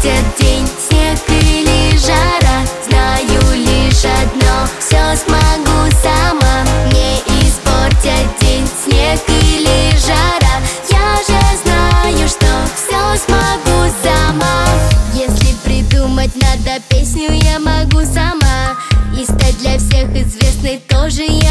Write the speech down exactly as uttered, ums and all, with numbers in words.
испортят день снег или жара. Знаю лишь одно: все смогу сама. Не испортят день снег или жара. Я же знаю, что все смогу сама. Если придумать надо песню, я могу сама. И стать для всех известной тоже.